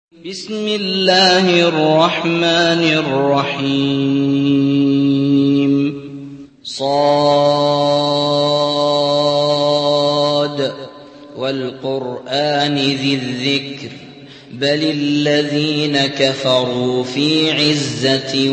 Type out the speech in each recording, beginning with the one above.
بسم الله الرحمن الرحيم صاد والقرآن ذي الذكر بل الذين كفروا في عزة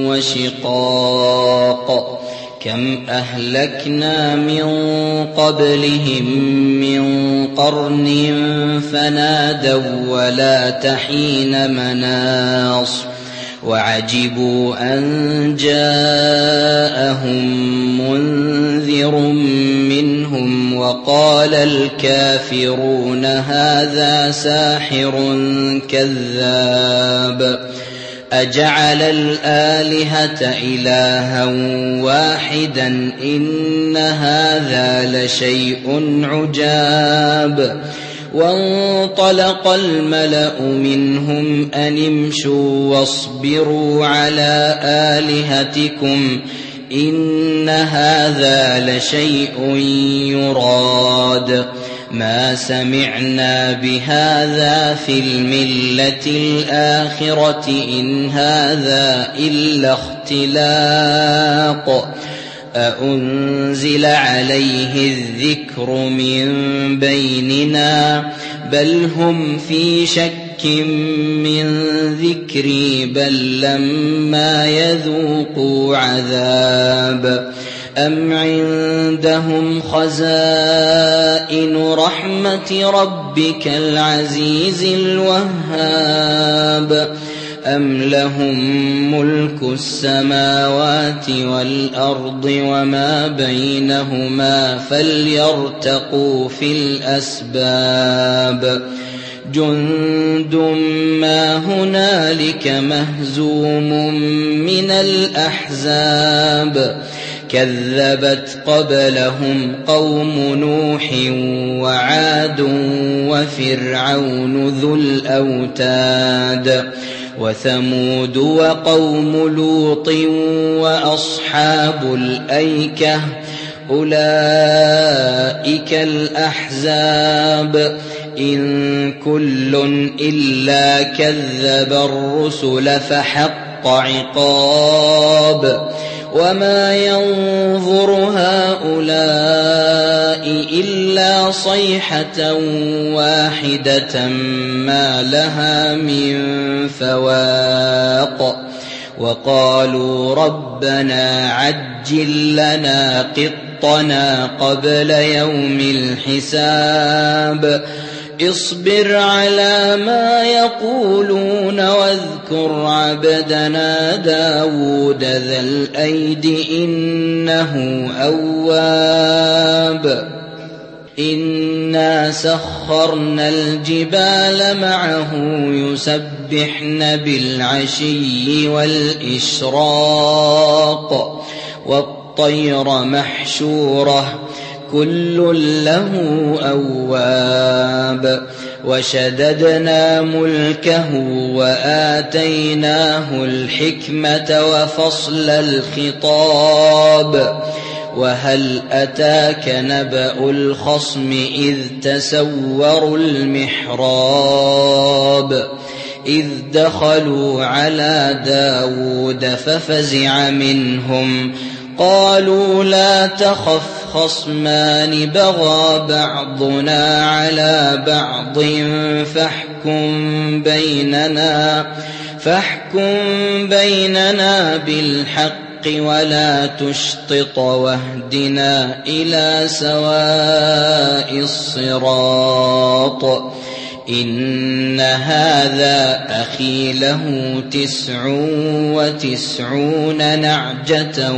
وشقاق كم أهلكنا من قبلهم من قرن فنادوا ولا تحين مناص وعجبوا أن جاءهم منذر منهم وقال الكافرون هذا ساحر كذاب أجعل الآلهة إلها واحدا إن هذا لشيء عجاب وانطلق الملأ منهم أن امشوا واصبروا على آلهتكم إن هذا لشيء يراد ما سمعنا بهذا في الملة الآخرة إن هذا إلا اختلاق أأنزل عليه الذكر من بيننا بل هم في شك من ذكري بل لما يذوقوا عذاب أم عندهم خزائن رحمة ربك العزيز الوهاب أم لهم ملك السماوات والأرض وما بينهما فليرتقوا في الأسباب جند ما هنالك مهزوم من الأحزاب كذبت قبلهم قوم نوح وعاد وفرعون ذو الأوتاد وثمود وقوم لوط وأصحاب الأيكة أولئك الأحزاب إن كل إلا كذب الرسل فحق عقاب وما ينظر هؤلاء إلا صيحة واحدة ما لها من فواق وقالوا ربنا عجل لنا قطنا قبل يوم الحساب اصبر على ما يقولون واذكر عبدنا داود ذا الأيد إنه أواب إنا سخرنا الجبال معه يسبحن بالعشي والإشراق والطير محشورة كل له أواب وشددنا ملكه وآتيناه الحكمة وفصل الخطاب وهل أتاك نبأ الخصم إذ تسوروا المحراب إذ دخلوا على داود ففزع منهم قالوا لا تخف خصمان بغى بعضنا على بعض فاحكم بيننا بالحق ولا تشطط واهدنا إلى سواء الصراط إن هذا أخي له 99 نعجة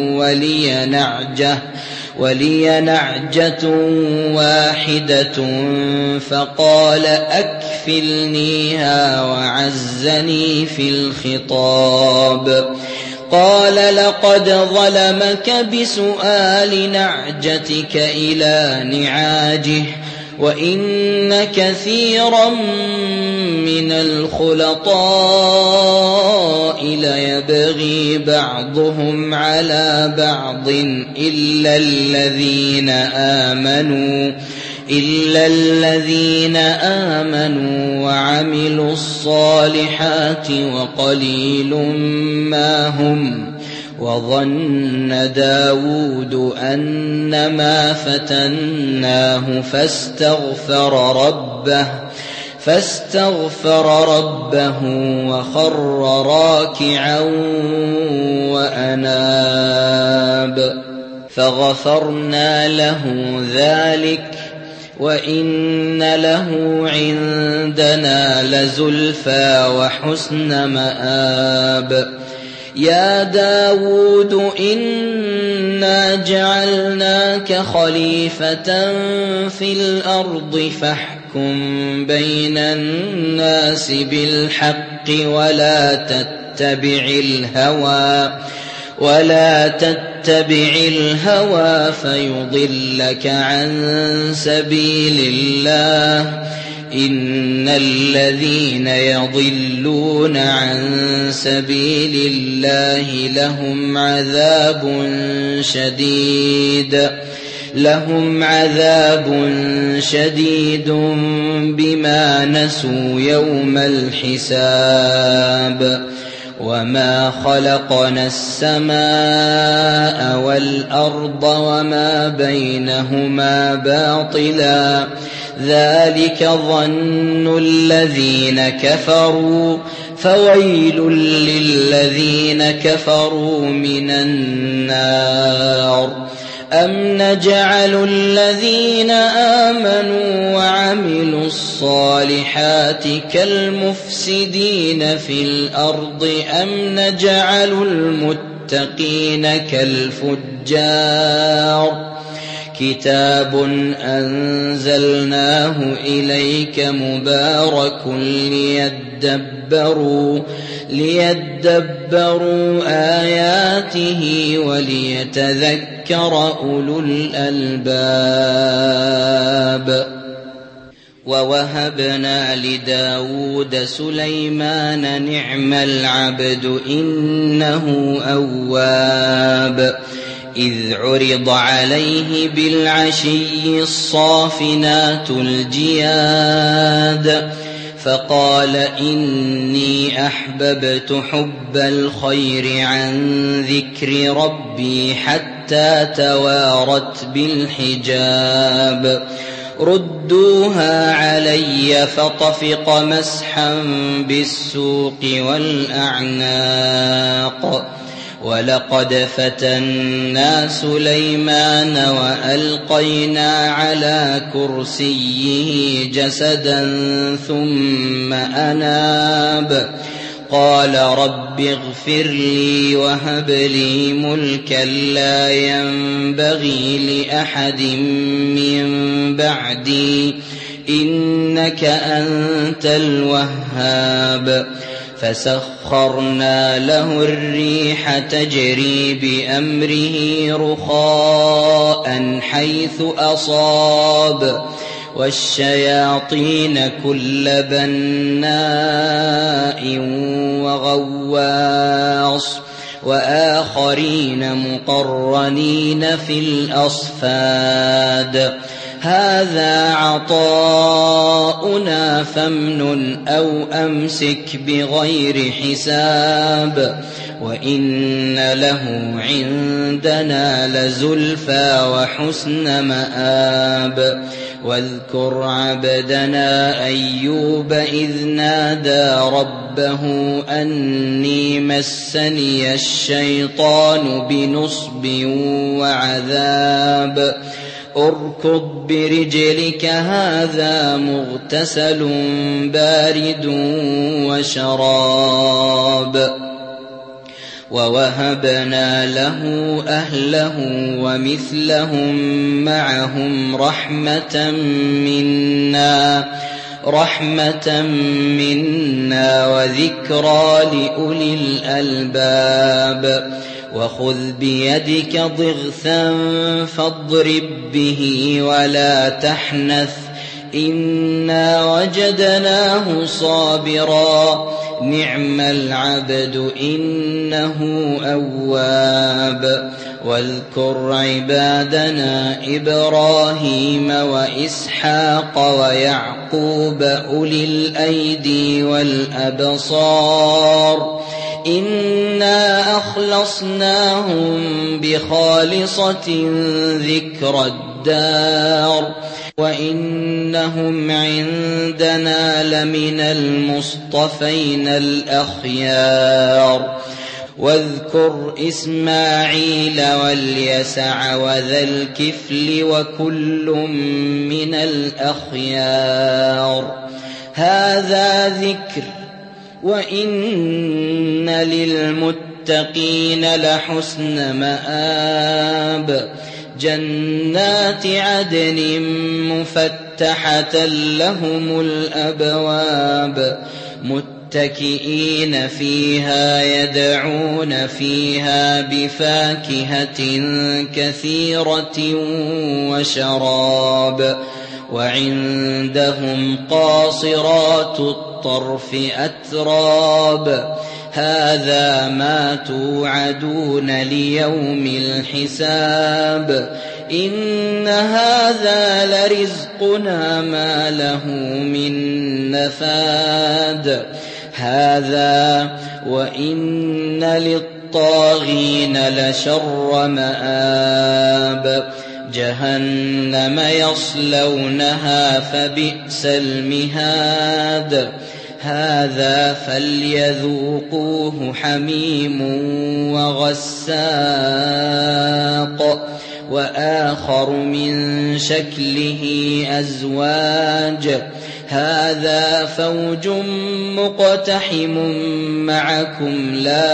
ولي نعجة واحدة فقال أكفلنيها وعزني في الخطاب قال لقد ظلمك بسؤال نعجتك إلى نعاجه وإن كثيرا من الخلطاء ليبغي بعضهم على بعض إلا الذين آمنوا إلا الذين آمنوا وعملوا الصالحات وقليل ما هم. وظن داود أنما فتناه فاستغفر ربه وخر راكعا وأناب فغفرنا له ذلك وإن له عندنا لزلفى وحسن مآب. يا داود إنا جعلناك خليفة في الأرض فاحكم بين الناس بالحق ولا تتبع الهوى فيضلك عن سبيل الله. إن الذين يضلون عن سبيل الله لهم عذاب شديد بما نسوا يوم الحساب. وما خلقنا السماء والأرض وما بينهما باطلا ذلك ظن الذين كفروا فويل للذين كفروا من النار. أم نجعل الذين آمنوا وعملوا الصالحات كالمفسدين في الأرض أم نجعل المتقين كالفجار. كتاب أنزلناه إليك مبارك ليدبروا آياته وليتذكر أولو الألباب. ووهبنا لداود سليمان نعم العبد إنه أواب. إذ عرض عليه بالعشي الصافنات الجياد فقال إني أحببت حب الخير عن ذكر ربي حتى توارت بالحجاب. ردوها علي فطفق مسحا بالسوق والأعناق. ولقد فتنا سليمان وألقينا على كرسيه جسدا ثم أناب. قال رب اغفر لي وهب لي ملكا لا ينبغي لأحد من بعدي إنك أنت الوهاب. فسخرنا له الريح تجري بأمره رخاء حيث أصاب والشياطين كل بناء وغواص وآخرين مقرنين في الأصفاد. هذا عطاؤنا فامنن أو أمسك بغير حساب. وإن له عندنا لزلفى وحسن مآب. واذكر عبدنا أيوب إذ نادى ربه أني مسني الشيطان بنصب وعذاب. اركض برجلك هذا مغتسل بارد وشراب. ووهبنا له أهله ومثلهم معهم رحمة منا وذكرى لأولي الألباب. وخذ بيدك ضغثا فاضرب به ولا تحنث إنا وجدناه صابرا نعم العبد إنه أواب واذكر عبادنا إبراهيم وإسحاق ويعقوب أولي الأيدي والأبصار إنا أخلصناهم بخالصة ذكر الدار وإنهم عندنا لمن المصطفين الأخيار واذكر إسماعيل واليسع وذا الكفل وكل من الأخيار هذا ذكر وإن للمتقين لحسن مآب جنات عدن مفتحة لهم الأبواب متكئين فيها يدعون فيها بفاكهة كثيرة وشراب وعندهم قاصرات الطرف أتراب هذا ما توعدون ليوم الحساب إن هذا لرزقنا ما له من نفاد هذا وإن للطاغين لشر مآب جهنم يصلونها فبئس المهاد هذا فليذوقوه حميم وغساق وآخر من شكله أزواج هذا فوج مقتحم معكم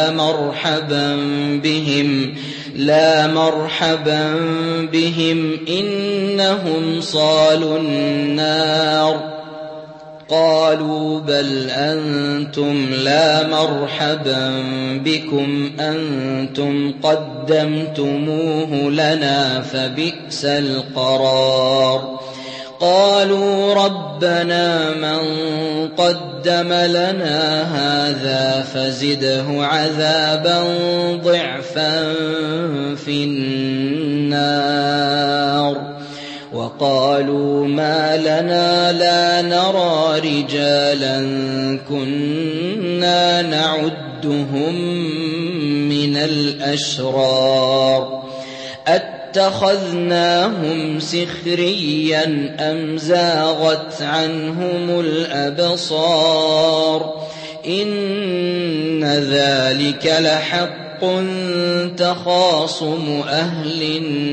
لا مرحبا بهم إنهم صالوا النار قالوا بل أنتم لا مرحبا بكم أنتم قدمتموه لنا فبئس القرار قالوا ربنا من قدم لنا هذا فزده عذابا ضعفا في النار وقالوا ما لنا لا نرى رجالا كنا نعدهم من الأشرار اتخذناهم سخريا أم زاغت عنهم الأبصار إن ذلك لحق تخاصم أهل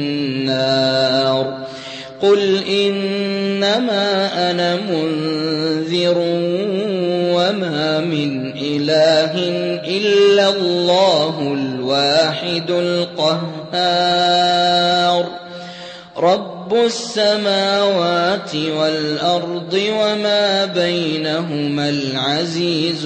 النار قل إنما أنا منذر وما من إله إلا الله الواحد القهار رب السماوات والأرض وما بينهما العزيز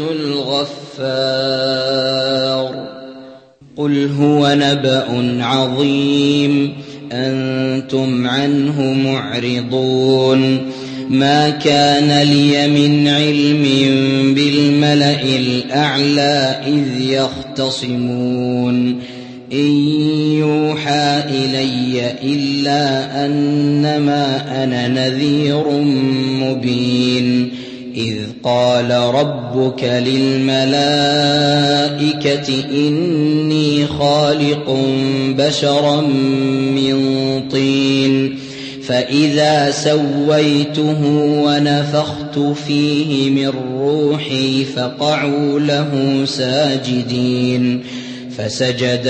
الغفار قل هو نبأ عظيم أنتم عنه معرضون ما كان لي من علم بالملأ الأعلى إذ يختصمون إن يوحى إلي إلا أنما أنا نذير مبين إذ قال ربك للملائكة إني خالق بشرا من طين فإذا سويته ونفخت فيه من روحي فقعوا له ساجدين فسجد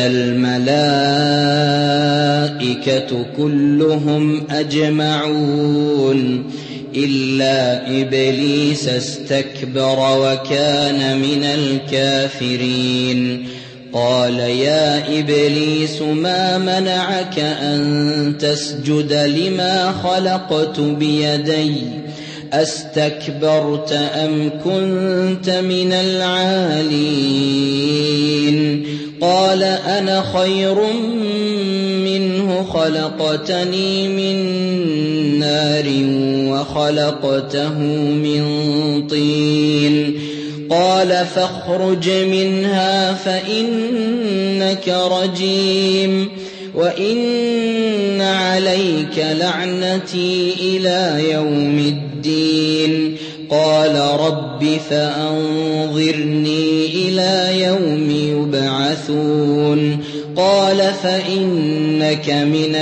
الملائكة كلهم أجمعون إلا إبليس استكبر وكان من الكافرين قال يا إبليس ما منعك أن تسجد لما خلقت بيدي أستكبرت أم كنت من العالين قال أنا خير منه خلقتني من نار وخلقته من طين قال فاخرج منها فإنك رجيم وإن عليك لعنتي إلى يوم الدين قال رب فأنظرني إلى يوم يبعثون قال فإنك من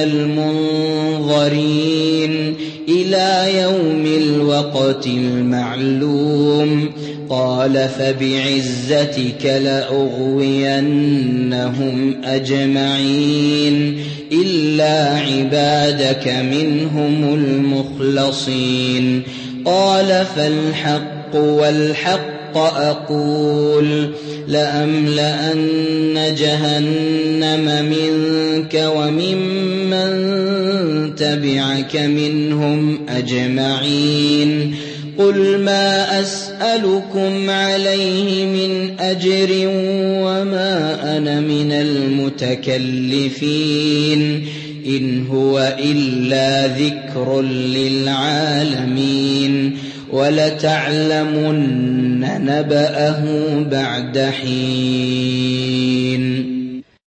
المنظرين إلى يوم الوقت المعلوم قال فبعزتك لأغوينهم أجمعين إلا عبادك منهم المخلصين قال فالحق والحق أقول لأملأن جهنم منك وممن تبعك منهم أجمعين قل ما أسألكم عليه من أجر وما أنا من المتكلفين إن هو إلا ذكر للعالمين ولتعلمن نبأه بعد حين